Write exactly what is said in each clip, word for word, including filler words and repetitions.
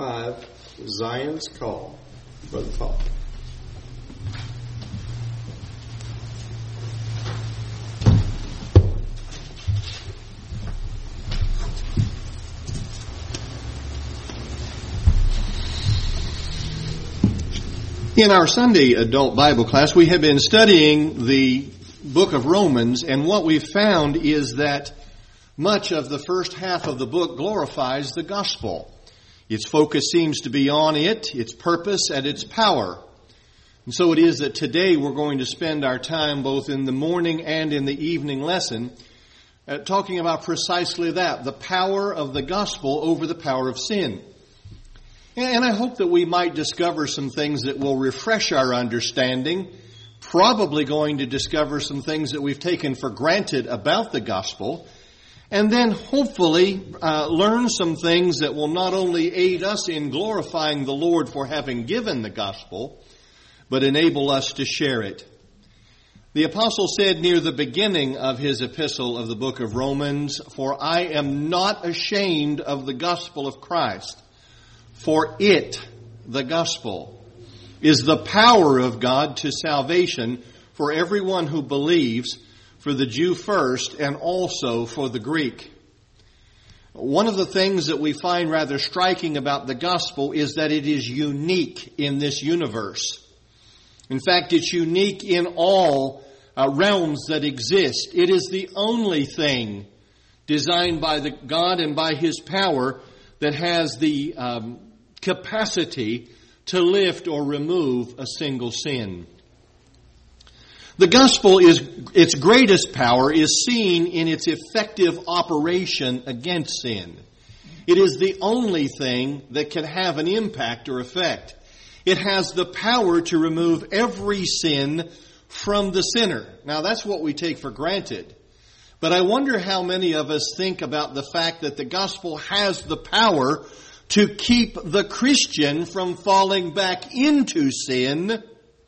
five, Zion's Call. Brother Paul. In our Sunday adult Bible class, we have been studying the book of Romans, and what we've found is that much of the first half of the book glorifies the gospel. Its focus seems to be on it, its purpose, and its power. And so it is that today we're going to spend our time both in the morning and in the evening lesson uh, talking about precisely that, the power of the gospel over the power of sin. And I hope that we might discover some things that will refresh our understanding, probably going to discover some things that we've taken for granted about the gospel, and then hopefully uh, learn some things that will not only aid us in glorifying the Lord for having given the gospel, but enable us to share it. The apostle said near the beginning of his epistle of the book of Romans, "For I am not ashamed of the gospel of Christ. For it," the gospel, "is the power of God to salvation for everyone who believes, for the Jew first and also for the Greek." One of the things that we find rather striking about the gospel is that it is unique in this universe. In fact, it's unique in all uh, realms that exist. It is the only thing designed by the God and by His power that has the um, capacity to lift or remove a single sin. The gospel is, its greatest power is seen in its effective operation against sin. It is the only thing that can have an impact or effect. It has the power to remove every sin from the sinner. Now that's what we take for granted. But I wonder how many of us think about the fact that the gospel has the power to keep the Christian from falling back into sin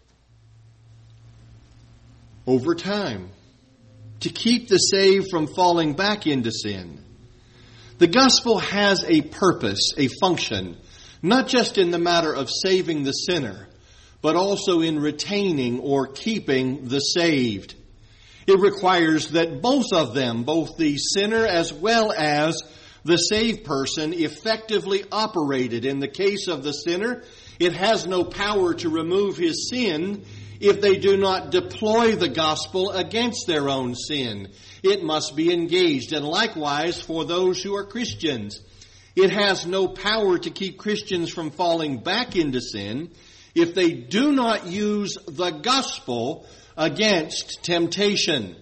over time. To keep the saved from falling back into sin. The gospel has a purpose, a function, not just in the matter of saving the sinner, but also in retaining or keeping the saved. It requires that both of them, both the sinner as well as the saved person, effectively operated. In the case of the sinner, it has no power to remove his sin if they do not deploy the gospel against their own sin. It must be engaged. And likewise for those who are Christians, it has no power to keep Christians from falling back into sin if they do not use the gospel against temptation.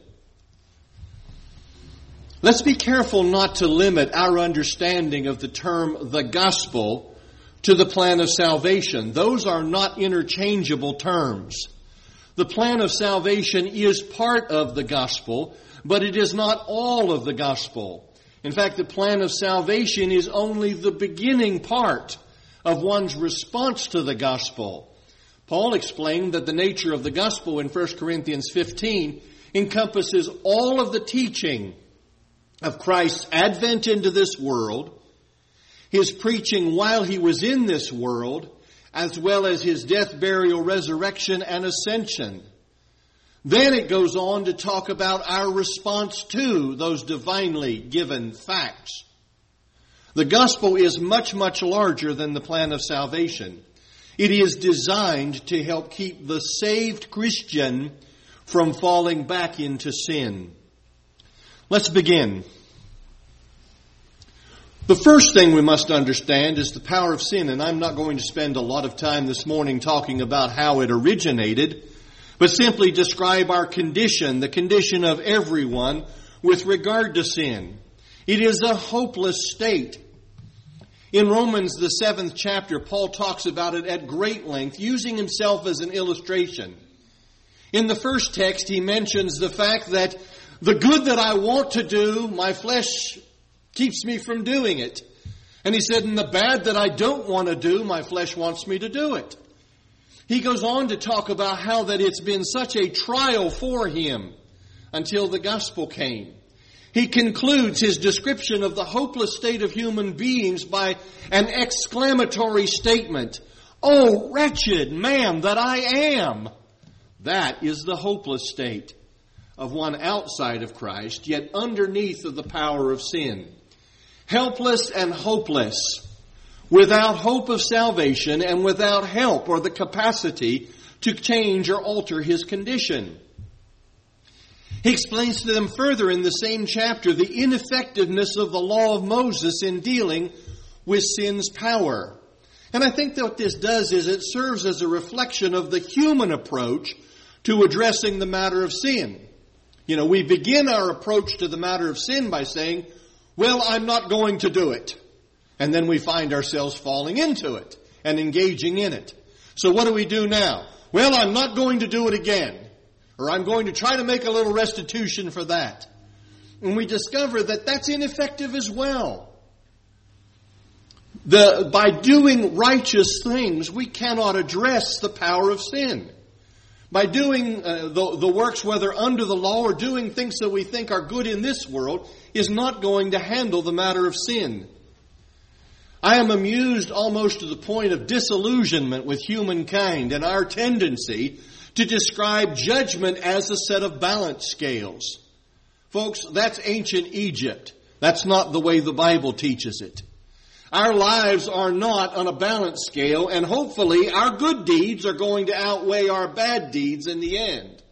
Let's be careful not to limit our understanding of the term the gospel to the plan of salvation. Those are not interchangeable terms. The plan of salvation is part of the gospel, but it is not all of the gospel. In fact, the plan of salvation is only the beginning part of one's response to the gospel. Paul explained that the nature of the gospel in First Corinthians fifteen encompasses all of the teaching of Christ's advent into this world, His preaching while He was in this world, as well as His death, burial, resurrection, and ascension. Then it goes on to talk about our response to those divinely given facts. The gospel is much, much larger than the plan of salvation. It is designed to help keep the saved Christian from falling back into sin. Let's begin. The first thing we must understand is the power of sin, and I'm not going to spend a lot of time this morning talking about how it originated, but simply describe our condition, the condition of everyone with regard to sin. It is a hopeless state. In Romans, the seventh chapter, Paul talks about it at great length, using himself as an illustration. In the first text, he mentions the fact that the good that I want to do, my flesh keeps me from doing it. And he said, and the bad that I don't want to do, my flesh wants me to do it. He goes on to talk about how that it's been such a trial for him until the gospel came. He concludes his description of the hopeless state of human beings by an exclamatory statement. "Oh, wretched man that I am!" That is the hopeless state of one outside of Christ, yet underneath of the power of sin. Helpless and hopeless, without hope of salvation and without help or the capacity to change or alter his condition. He explains to them further in the same chapter the ineffectiveness of the law of Moses in dealing with sin's power. And I think that what this does is it serves as a reflection of the human approach to addressing the matter of sin. You know, we begin our approach to the matter of sin by saying, well, I'm not going to do it. And then we find ourselves falling into it and engaging in it. So what do we do now? Well, I'm not going to do it again. Or I'm going to try to make a little restitution for that. And we discover that that's ineffective as well. The, by doing righteous things, we cannot address the power of sin. By doing uh, the, the works, whether under the law or doing things that we think are good in this world, is not going to handle the matter of sin. I am amused almost to the point of disillusionment with humankind and our tendency to describe judgment as a set of balance scales. Folks, that's ancient Egypt. That's not the way the Bible teaches it. Our lives are not on a balance scale, and hopefully our good deeds are going to outweigh our bad deeds in the end.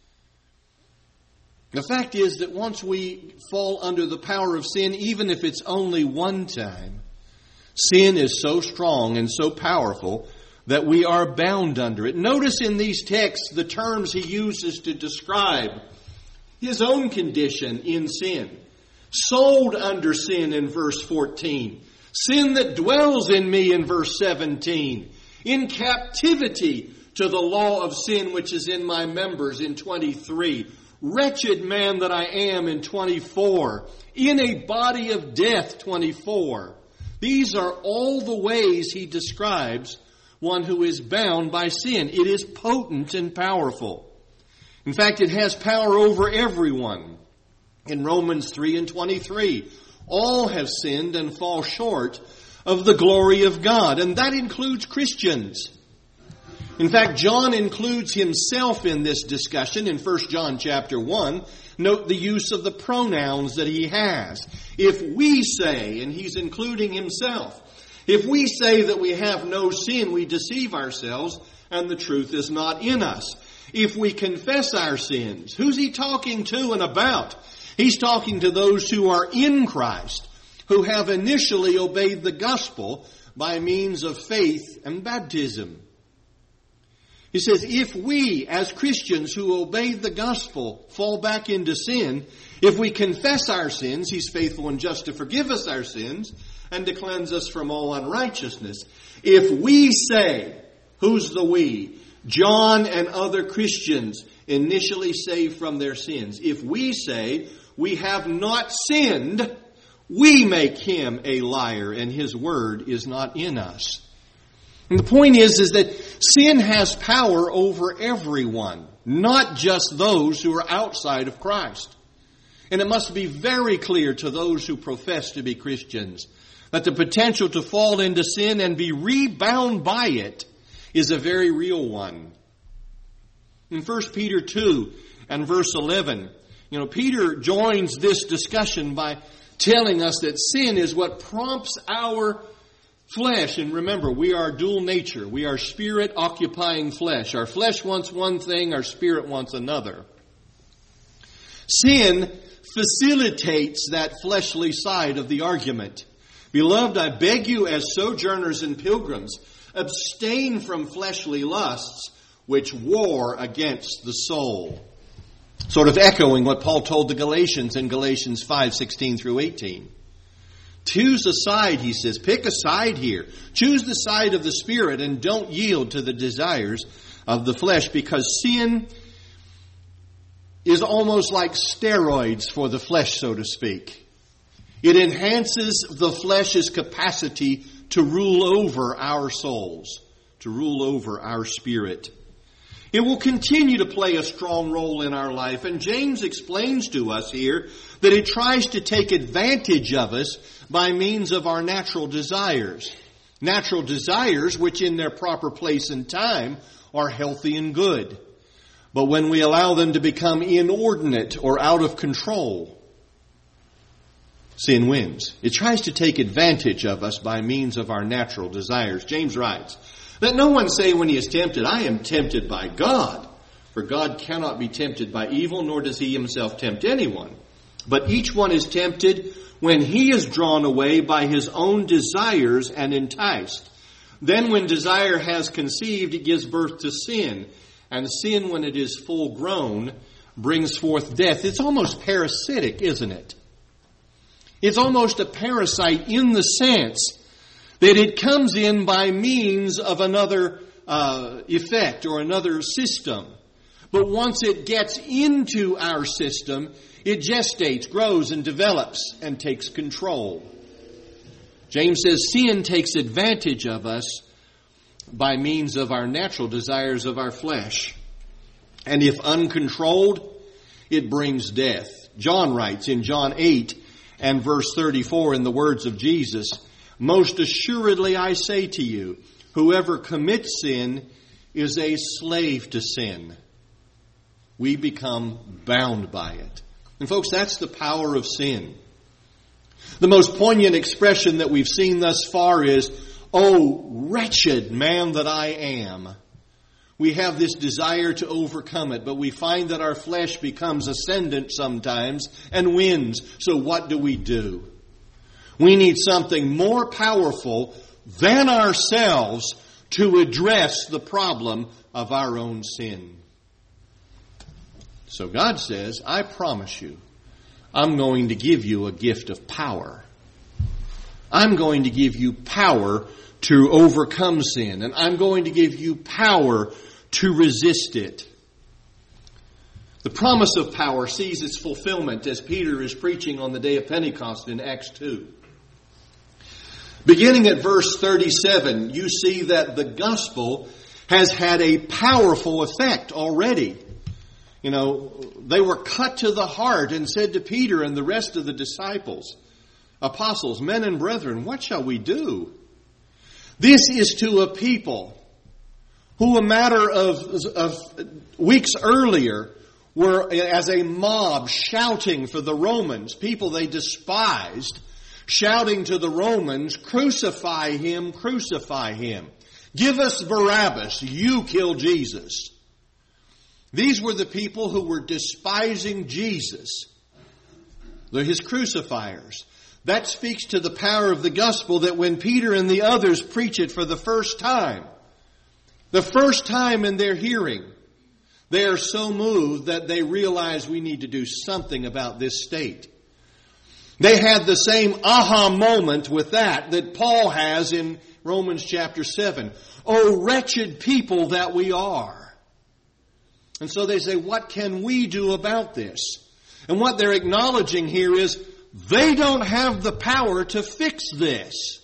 The fact is that once we fall under the power of sin, even if it's only one time, sin is so strong and so powerful that we are bound under it. Notice in these texts the terms he uses to describe his own condition in sin. Sold under sin in verse fourteen. Sin that dwells in me in verse seventeen. In captivity to the law of sin which is in my members in twenty-three. Wretched man that I am in twenty-four. In a body of death, twenty-four. These are all the ways he describes one who is bound by sin. It is potent and powerful. In fact, it has power over everyone. In Romans three and twenty-three, all have sinned and fall short of the glory of God. And that includes Christians. In fact, John includes himself in this discussion in First John chapter one. Note the use of the pronouns that he has. If we say, and he's including himself, if we say that we have no sin, we deceive ourselves, and the truth is not in us. If we confess our sins, who's he talking to and about? He's talking to those who are in Christ, who have initially obeyed the gospel by means of faith and baptism. He says, if we, as Christians who obey the gospel, fall back into sin, if we confess our sins, he's faithful and just to forgive us our sins and to cleanse us from all unrighteousness. If we say, who's the we? John and other Christians initially saved from their sins. If we say we have not sinned, we make him a liar and his word is not in us. And the point is, is that sin has power over everyone, not just those who are outside of Christ. And it must be very clear to those who profess to be Christians that the potential to fall into sin and be rebound by it is a very real one. In First Peter two and verse eleven, you know, Peter joins this discussion by telling us that sin is what prompts our flesh. And remember, we are dual nature. We are spirit occupying flesh. Our flesh wants one thing, our spirit wants another. Sin facilitates that fleshly side of the argument. Beloved, I beg you as sojourners and pilgrims, abstain from fleshly lusts which war against the soul. Sort of echoing what Paul told the Galatians in Galatians five, sixteen through eighteen. Choose a side, he says. Pick a side here. Choose the side of the Spirit and don't yield to the desires of the flesh, because sin is almost like steroids for the flesh, so to speak. It enhances the flesh's capacity to rule over our souls, to rule over our spirit. It will continue to play a strong role in our life. And James explains to us here that it tries to take advantage of us by means of our natural desires. Natural desires, which in their proper place and time are healthy and good. But when we allow them to become inordinate or out of control, sin wins. It tries to take advantage of us by means of our natural desires. James writes, "Let no one say when he is tempted, I am tempted by God. For God cannot be tempted by evil, nor does he himself tempt anyone. But each one is tempted when he is drawn away by his own desires and enticed. Then when desire has conceived, it gives birth to sin. And sin, when it is full grown, brings forth death." It's almost parasitic, isn't it? It's almost a parasite in the sense that it comes in by means of another uh, effect or another system. But once it gets into our system, it gestates, grows, and develops and takes control. James says sin takes advantage of us by means of our natural desires of our flesh. And if uncontrolled, it brings death. John writes in John eight and verse thirty-four in the words of Jesus, "Most assuredly I say to you, whoever commits sin is a slave to sin." We become bound by it. And folks, that's the power of sin. The most poignant expression that we've seen thus far is, "Oh, wretched man that I am." We have this desire to overcome it, but we find that our flesh becomes ascendant sometimes and wins. So what do we do? We need something more powerful than ourselves to address the problem of our own sin. So God says, I promise you, I'm going to give you a gift of power. I'm going to give you power to overcome sin, and I'm going to give you power to resist it. The promise of power sees its fulfillment as Peter is preaching on the day of Pentecost in Acts two. Beginning at verse thirty-seven, you see that the gospel has had a powerful effect already. You know, they were cut to the heart and said to Peter and the rest of the disciples, apostles, men and brethren, what shall we do? This is to a people who a matter of, of weeks earlier were as a mob shouting for the Romans, people they despised, shouting to the Romans, crucify him, crucify him. Give us Barabbas, you kill Jesus. These were the people who were despising Jesus. They're his crucifiers. That speaks to the power of the gospel that when Peter and the others preach it for the first time, the first time in their hearing, they are so moved that they realize we need to do something about this state. They had the same aha moment with that that Paul has in Romans chapter seven. Oh, wretched people that we are. And so they say, what can we do about this? And what they're acknowledging here is they don't have the power to fix this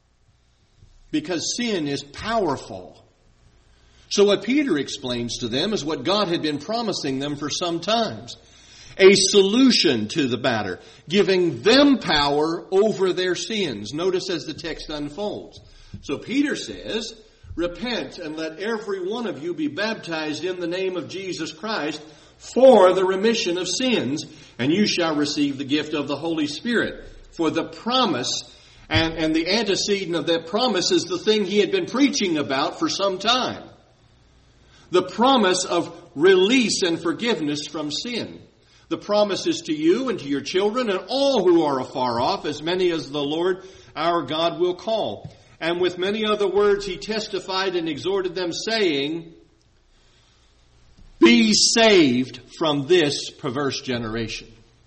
because sin is powerful. So what Peter explains to them is what God had been promising them for some times. A solution to the matter, giving them power over their sins. Notice as the text unfolds. So Peter says, repent and let every one of you be baptized in the name of Jesus Christ for the remission of sins, and you shall receive the gift of the Holy Spirit. For the promise and, and the antecedent of that promise is the thing he had been preaching about for some time. The promise of release and forgiveness from sin. The promise is to you and to your children and all who are afar off, as many as the Lord our God will call. And with many other words he testified and exhorted them, saying, be saved from this perverse generation.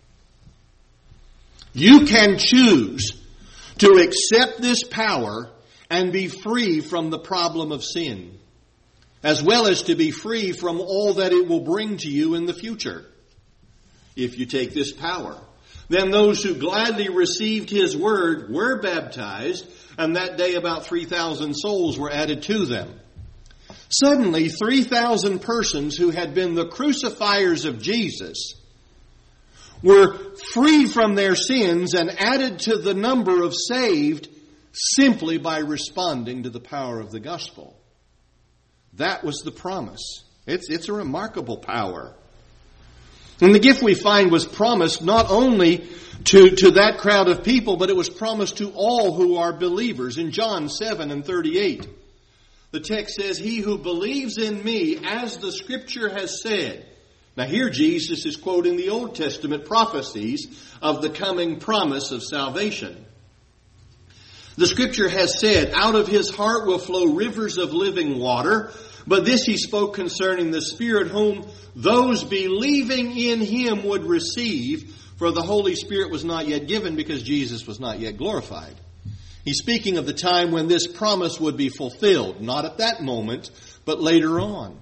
You can choose to accept this power and be free from the problem of sin, as well as to be free from all that it will bring to you in the future. If you take this power, then those who gladly received his word were baptized, and that day about three thousand souls were added to them. Suddenly, three thousand persons who had been the crucifiers of Jesus were freed from their sins and added to the number of saved simply by responding to the power of the gospel. That was the promise. It's, it's a remarkable power. And the gift we find was promised not only to, to that crowd of people, but it was promised to all who are believers. In John seven and thirty-eight, the text says, "He who believes in me, as the Scripture has said." Now here Jesus is quoting the Old Testament prophecies of the coming promise of salvation. The Scripture has said, "Out of his heart will flow rivers of living water." But this he spoke concerning the Spirit, whom those believing in him would receive, for the Holy Spirit was not yet given because Jesus was not yet glorified. He's speaking of the time when this promise would be fulfilled, not at that moment, but later on.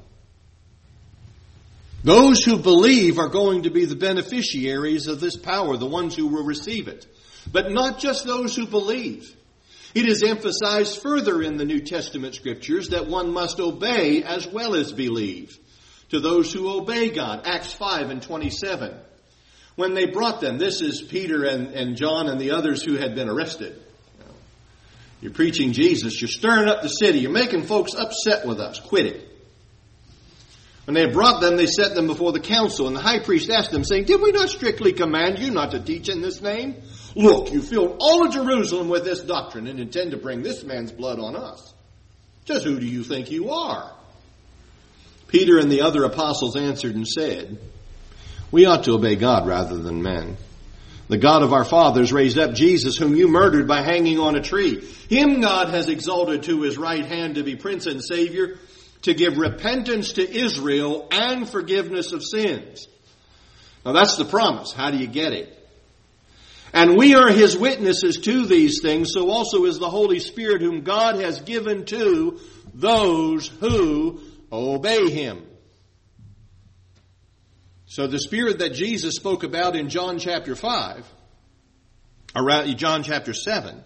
Those who believe are going to be the beneficiaries of this power, the ones who will receive it. But not just those who believe. It is emphasized further in the New Testament Scriptures that one must obey as well as believe. To those who obey God, Acts five and twenty-seven. When they brought them, this is Peter and, and John and the others who had been arrested. You're preaching Jesus, you're stirring up the city, you're making folks upset with us. Quit it. When they had brought them, they set them before the council, and the high priest asked them, saying, "Did we not strictly command you not to teach in this name? Look, you filled all of Jerusalem with this doctrine and intend to bring this man's blood on us. Just who do you think you are?" Peter and the other apostles answered and said, "We ought to obey God rather than men. The God of our fathers raised up Jesus, whom you murdered by hanging on a tree. Him God has exalted to his right hand to be Prince and Savior, to give repentance to Israel and forgiveness of sins." Now that's the promise. How do you get it? "And we are his witnesses to these things, so also is the Holy Spirit, whom God has given to those who obey him." So the Spirit that Jesus spoke about in John chapter five, around John chapter seven,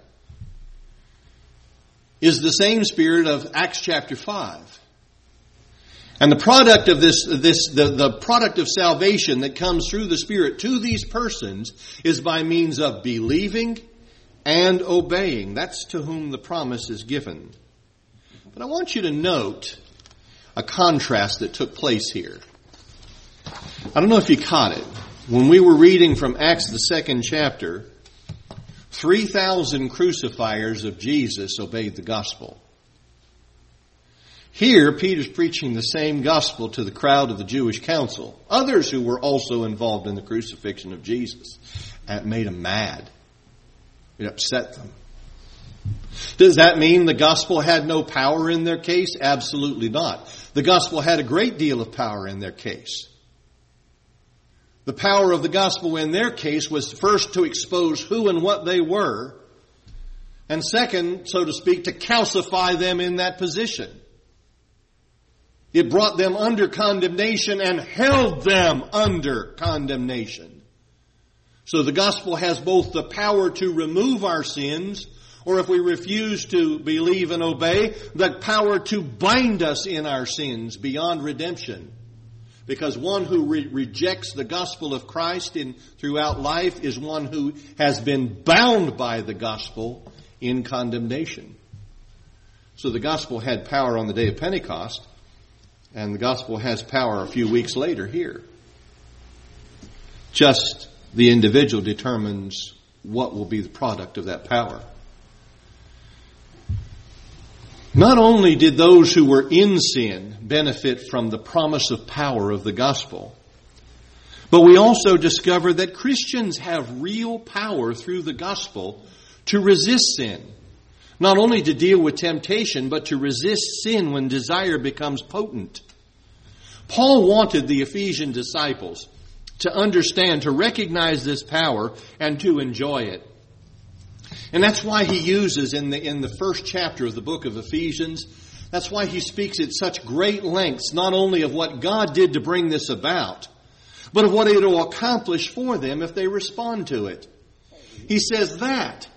is the same Spirit of Acts chapter five. And the product of this, this the, the product of salvation that comes through the Spirit to these persons is by means of believing and obeying. That's to whom the promise is given. But I want you to note a contrast that took place here. I don't know if you caught it. When we were reading from Acts, the second chapter, three thousand crucifiers of Jesus obeyed the gospel. Here, Peter's preaching the same gospel to the crowd of the Jewish council, others who were also involved in the crucifixion of Jesus. And it made them mad. It upset them. Does that mean the gospel had no power in their case? Absolutely not. The gospel had a great deal of power in their case. The power of the gospel in their case was first to expose who and what they were, and second, so to speak, to calcify them in that position. It brought them under condemnation and held them under condemnation. So the gospel has both the power to remove our sins, or if we refuse to believe and obey, the power to bind us in our sins beyond redemption. Because one who re- rejects the gospel of Christ in throughout life is one who has been bound by the gospel in condemnation. So the gospel had power on the day of Pentecost, and the gospel has power a few weeks later here. Just the individual determines what will be the product of that power. Not only did those who were in sin benefit from the promise of power of the gospel, but we also discover that Christians have real power through the gospel to resist sin. Not only to deal with temptation, but to resist sin when desire becomes potent. Paul wanted the Ephesian disciples to understand, to recognize this power, and to enjoy it. And that's why he uses in the in the first chapter of the book of Ephesians, that's why he speaks at such great lengths, not only of what God did to bring this about, but of what it will accomplish for them if they respond to it. He says that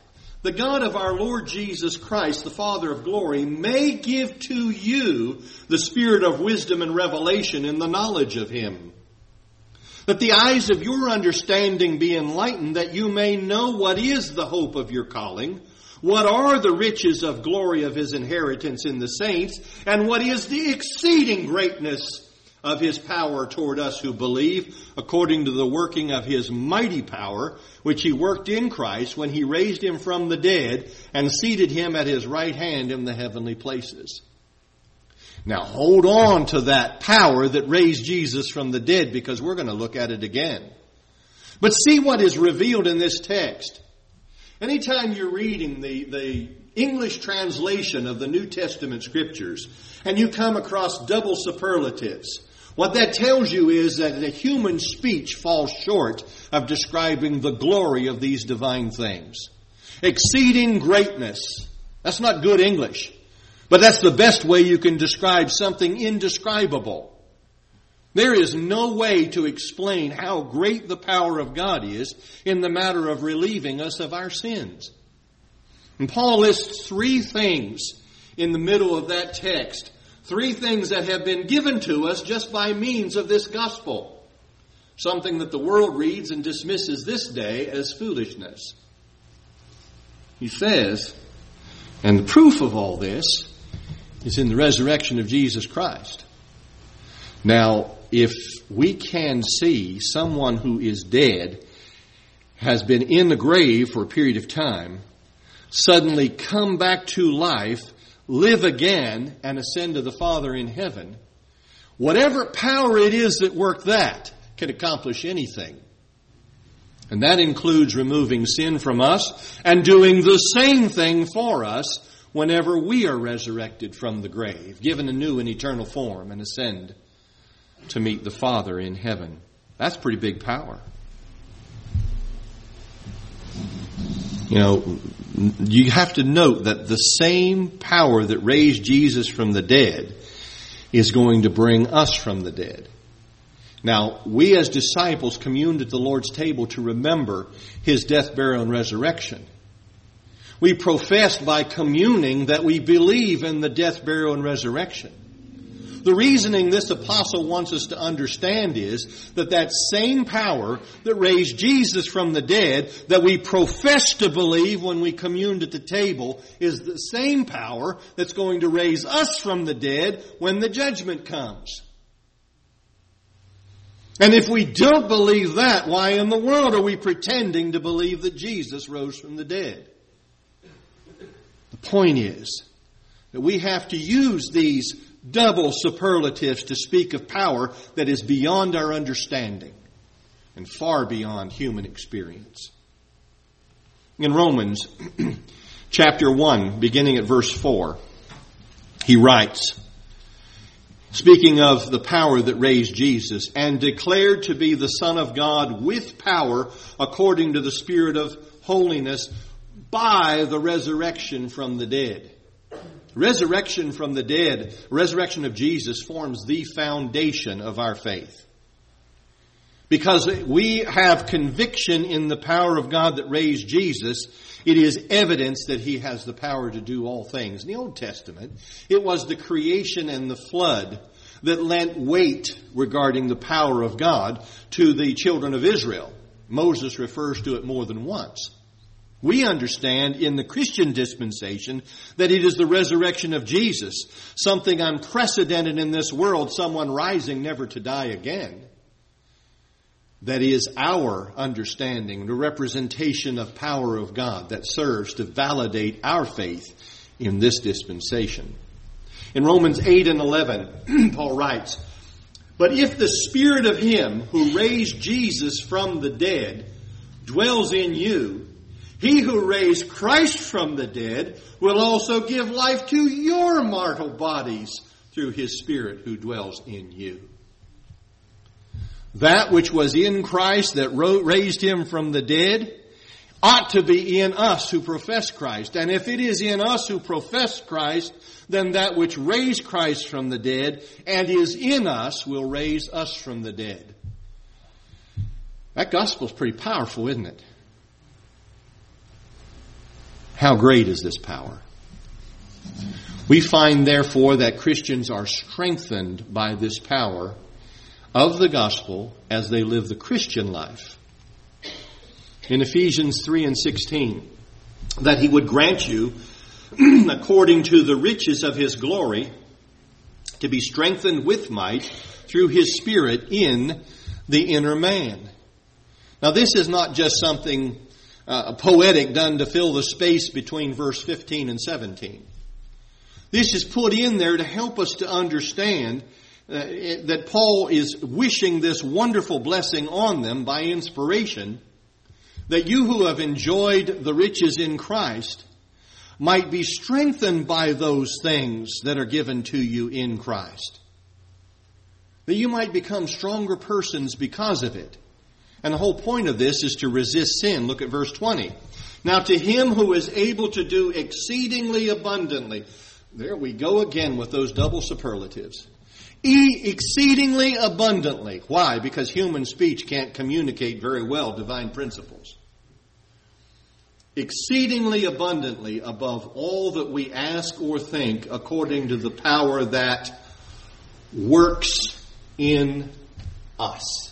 the God of our Lord Jesus Christ, the Father of glory, may give to you the spirit of wisdom and revelation in the knowledge of Him. That the eyes of your understanding be enlightened, that you may know what is the hope of your calling, what are the riches of glory of His inheritance in the saints, and what is the exceeding greatness of His power toward us who believe, according to the working of His mighty power, which He worked in Christ when He raised Him from the dead and seated Him at His right hand in the heavenly places. Now hold on to that power that raised Jesus from the dead, because we're going to look at it again. But see what is revealed in this text. Anytime you're reading the, the English translation of the New Testament Scriptures and you come across double superlatives, what that tells you is that the human speech falls short of describing the glory of these divine things. Exceeding greatness. That's not good English. But that's the best way you can describe something indescribable. There is no way to explain how great the power of God is in the matter of relieving us of our sins. And Paul lists three things in the middle of that text. Three things that have been given to us just by means of this gospel. Something that the world reads and dismisses this day as foolishness. He says, and the proof of all this is in the resurrection of Jesus Christ. Now, if we can see someone who is dead, has been in the grave for a period of time, suddenly come back to life, live again, and ascend to the Father in heaven, whatever power it is that worked that can accomplish anything. And that includes removing sin from us and doing the same thing for us whenever we are resurrected from the grave, given a new and eternal form, and ascend to meet the Father in heaven. That's pretty big power. You know, you have to note that the same power that raised Jesus from the dead is going to bring us from the dead. Now, we as disciples communed at the Lord's table to remember His death, burial, and resurrection. We professed by communing that we believe in the death, burial, and resurrection. The reasoning this apostle wants us to understand is that that same power that raised Jesus from the dead, that we profess to believe when we communed at the table, is the same power that's going to raise us from the dead when the judgment comes. And if we don't believe that, why in the world are we pretending to believe that Jesus rose from the dead? The point is that we have to use these double superlatives to speak of power that is beyond our understanding and far beyond human experience. In Romans chapter one, beginning at verse four, he writes, speaking of the power that raised Jesus, and declared to be the Son of God with power according to the Spirit of holiness by the resurrection from the dead. Resurrection from the dead, resurrection of Jesus forms the foundation of our faith. Because we have conviction in the power of God that raised Jesus, it is evidence that He has the power to do all things. In the Old Testament, it was the creation and the flood that lent weight regarding the power of God to the children of Israel. Moses refers to it more than once. We understand in the Christian dispensation that it is the resurrection of Jesus, something unprecedented in this world, someone rising never to die again. That is our understanding, the representation of power of God that serves to validate our faith in this dispensation. In Romans eight and eleven, Paul writes, "But if the Spirit of Him who raised Jesus from the dead dwells in you, He who raised Christ from the dead will also give life to your mortal bodies through His Spirit who dwells in you." That which was in Christ that raised Him from the dead ought to be in us who profess Christ. And if it is in us who profess Christ, then that which raised Christ from the dead and is in us will raise us from the dead. That gospel's pretty powerful, isn't it? How great is this power? We find, therefore, that Christians are strengthened by this power of the gospel as they live the Christian life. In Ephesians three and sixteen, that He would grant you, according to the riches of His glory, to be strengthened with might through His Spirit in the inner man. Now, this is not just something uh, poetic done to fill the space between verse fifteen and seventeen. This is put in there to help us to understand uh, that Paul is wishing this wonderful blessing on them by inspiration, that you who have enjoyed the riches in Christ might be strengthened by those things that are given to you in Christ. That you might become stronger persons because of it. And the whole point of this is to resist sin. Look at verse twenty. Now to Him who is able to do exceedingly abundantly. There we go again with those double superlatives. E exceedingly abundantly. Why? Because human speech can't communicate very well divine principles. Exceedingly abundantly above all that we ask or think, according to the power that works in us.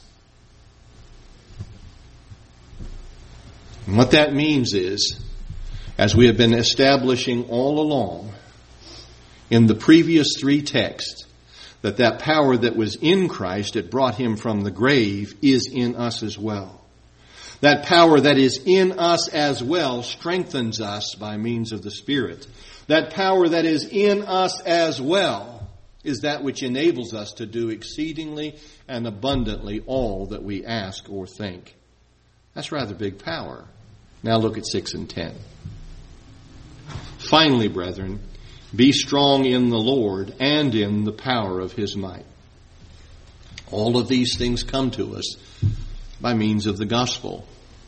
And what that means is, as we have been establishing all along in the previous three texts, that that power that was in Christ that brought Him from the grave is in us as well. That power that is in us as well strengthens us by means of the Spirit. That power that is in us as well is that which enables us to do exceedingly and abundantly all that we ask or think. That's rather big power. Now look at six and ten. Finally, brethren, be strong in the Lord and in the power of His might. All of these things come to us by means of the gospel.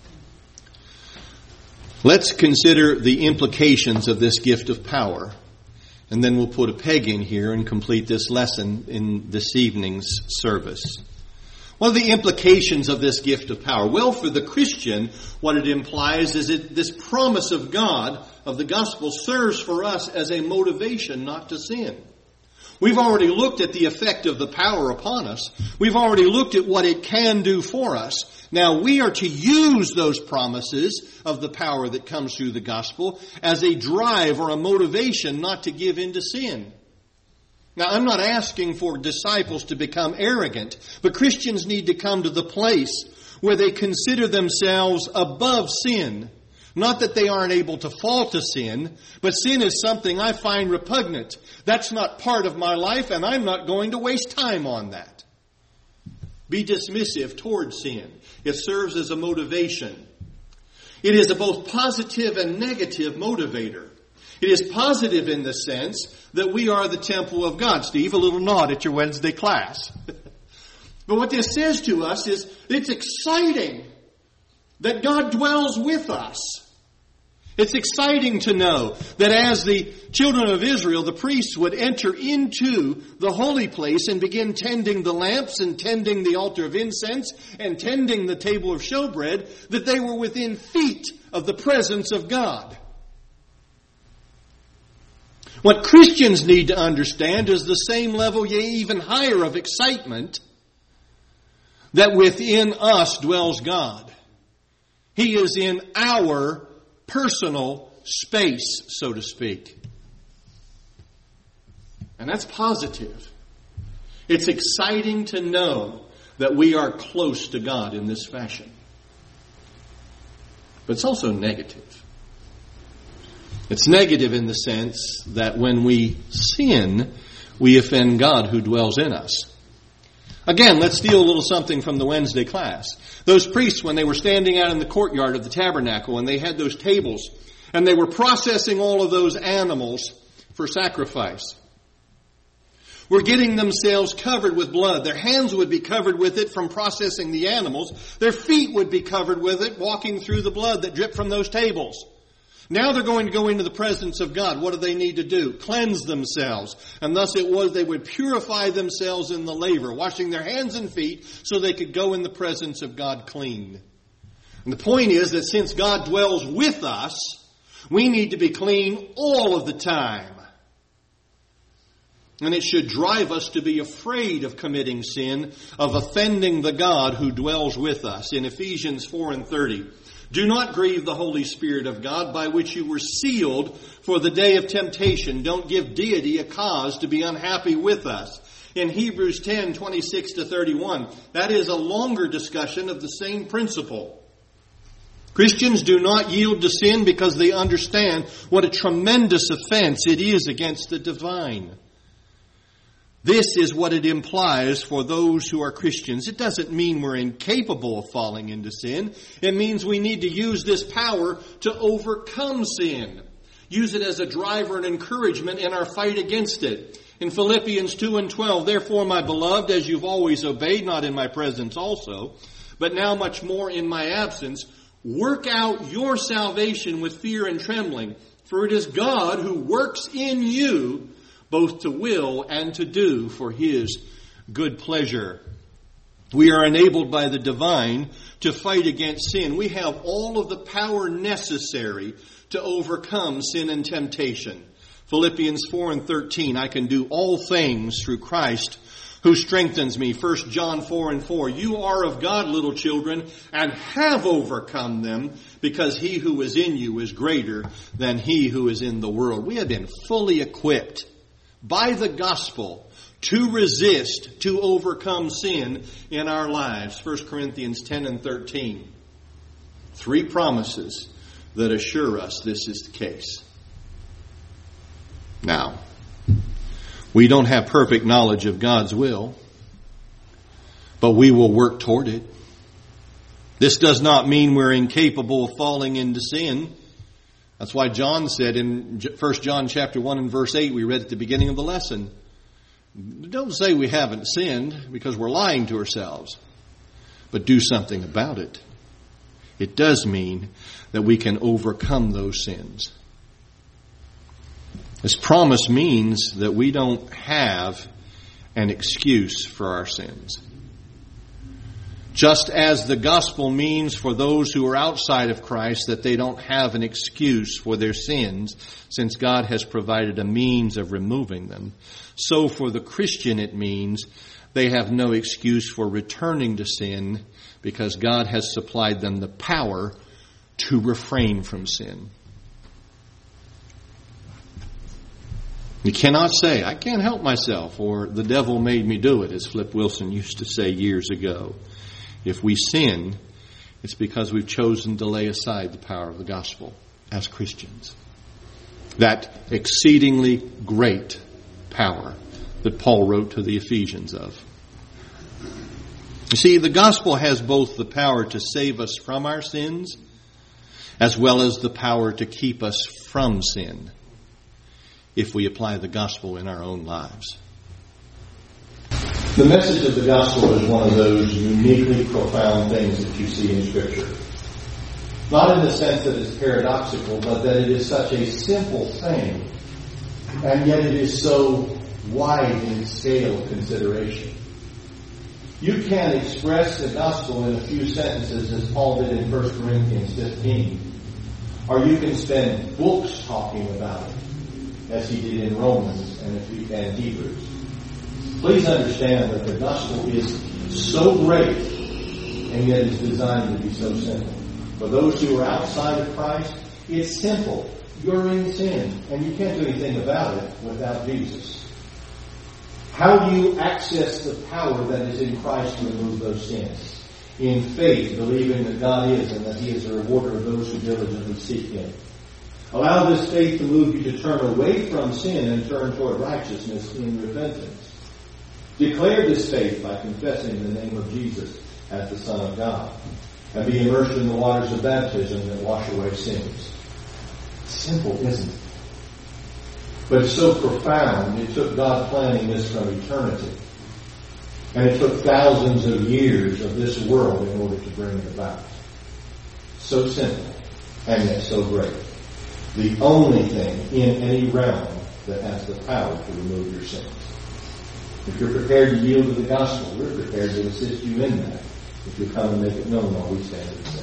Let's consider the implications of this gift of power, and then we'll put a peg in here and complete this lesson in this evening's service. What are the implications of this gift of power? Well, for the Christian, what it implies is that this promise of God, of the gospel, serves for us as a motivation not to sin. We've already looked at the effect of the power upon us. We've already looked at what it can do for us. Now we are to use those promises of the power that comes through the gospel as a drive or a motivation not to give in to sin. Now, I'm not asking for disciples to become arrogant, but Christians need to come to the place where they consider themselves above sin. Not that they aren't able to fall to sin, but sin is something I find repugnant. That's not part of my life, and I'm not going to waste time on that. Be dismissive toward sin. It serves as a motivation. It is a both positive and negative motivator. It is positive in the sense that we are the temple of God. Steve, a little nod at your Wednesday class. But what this says to us is it's exciting that God dwells with us. It's exciting to know that as the children of Israel, the priests would enter into the holy place and begin tending the lamps and tending the altar of incense and tending the table of showbread, that they were within feet of the presence of God. What Christians need to understand is the same level, yea, even higher of excitement, that within us dwells God. He is in our personal space, so to speak. And that's positive. It's exciting to know that we are close to God in this fashion. But it's also negative. It's negative in the sense that when we sin, we offend God who dwells in us. Again, let's steal a little something from the Wednesday class. Those priests, when they were standing out in the courtyard of the tabernacle and they had those tables and they were processing all of those animals for sacrifice, were getting themselves covered with blood. Their hands would be covered with it from processing the animals. Their feet would be covered with it walking through the blood that dripped from those tables. Now they're going to go into the presence of God. What do they need to do? Cleanse themselves. And thus it was they would purify themselves in the laver, washing their hands and feet so they could go in the presence of God clean. And the point is that since God dwells with us, We need to be clean all of the time. And it should drive us to be afraid of committing sin, of offending the God who dwells with us. In Ephesians four and thirty, do not grieve the Holy Spirit of God, by which you were sealed for the day of temptation. Don't give deity a cause to be unhappy with us. In Hebrews ten, twenty-six to thirty-one, that is a longer discussion of the same principle. Christians do not yield to sin because they understand what a tremendous offense it is against the divine. This is what it implies for those who are Christians. It doesn't mean we're incapable of falling into sin. It means we need to use this power to overcome sin. Use it as a driver and encouragement in our fight against it. In Philippians two and twelve, therefore, my beloved, as you've always obeyed, not in my presence also, but now much more in my absence, work out your salvation with fear and trembling, for it is God who works in you both to will and to do for His good pleasure. We are enabled by the divine to fight against sin. We have all of the power necessary to overcome sin and temptation. Philippians four and thirteen, I can do all things through Christ who strengthens me. First John four and four, you are of God, little children, and have overcome them, because he who is in you is greater than he who is in the world. We have been fully equipped by the gospel to resist, to overcome sin in our lives. First Corinthians ten and thirteen. Three promises that assure us this is the case. Now, we don't have perfect knowledge of God's will, but we will work toward it. This does not mean we're incapable of falling into sin. That's why John said in First John chapter one and verse eight, we read at the beginning of the lesson, don't say we haven't sinned, because we're lying to ourselves, but do something about it. It does mean that we can overcome those sins. This promise means that we don't have an excuse for our sins. Just as the gospel means for those who are outside of Christ that they don't have an excuse for their sins, since God has provided a means of removing them, so for the Christian it means they have no excuse for returning to sin, because God has supplied them the power to refrain from sin. You cannot say, I can't help myself, or the devil made me do it, as Flip Wilson used to say years ago. If we sin, it's because we've chosen to lay aside the power of the gospel as Christians. That exceedingly great power that Paul wrote to the Ephesians of. You see, the gospel has both the power to save us from our sins, as well as the power to keep us from sin, if we apply the gospel in our own lives. The message of the gospel is one of those uniquely profound things that you see in Scripture. Not in the sense that it's paradoxical, but that it is such a simple thing, and yet it is so wide in scale of consideration. You can't express the gospel in a few sentences as Paul did in First Corinthians fifteen. Or you can spend books talking about it, as he did in Romans and Hebrews. Please understand that the gospel is so great, and yet it's designed to be so simple. For those who are outside of Christ, it's simple. You're in sin, and you can't do anything about it without Jesus. How do you access the power that is in Christ to remove those sins? In faith, believing that God is and that He is the rewarder of those who diligently seek Him. Allow this faith to move you to turn away from sin and turn toward righteousness in repentance. Declare this faith by confessing the name of Jesus as the Son of God, and be immersed in the waters of baptism that wash away sins. Simple, isn't it? But it's so profound, it took God planning this from eternity. And it took thousands of years of this world in order to bring it about. So simple, and yet so great. The only thing in any realm that has the power to remove your sins. If you're prepared to yield to the gospel, we're prepared to assist you in that. If you come and make it known while we stand at the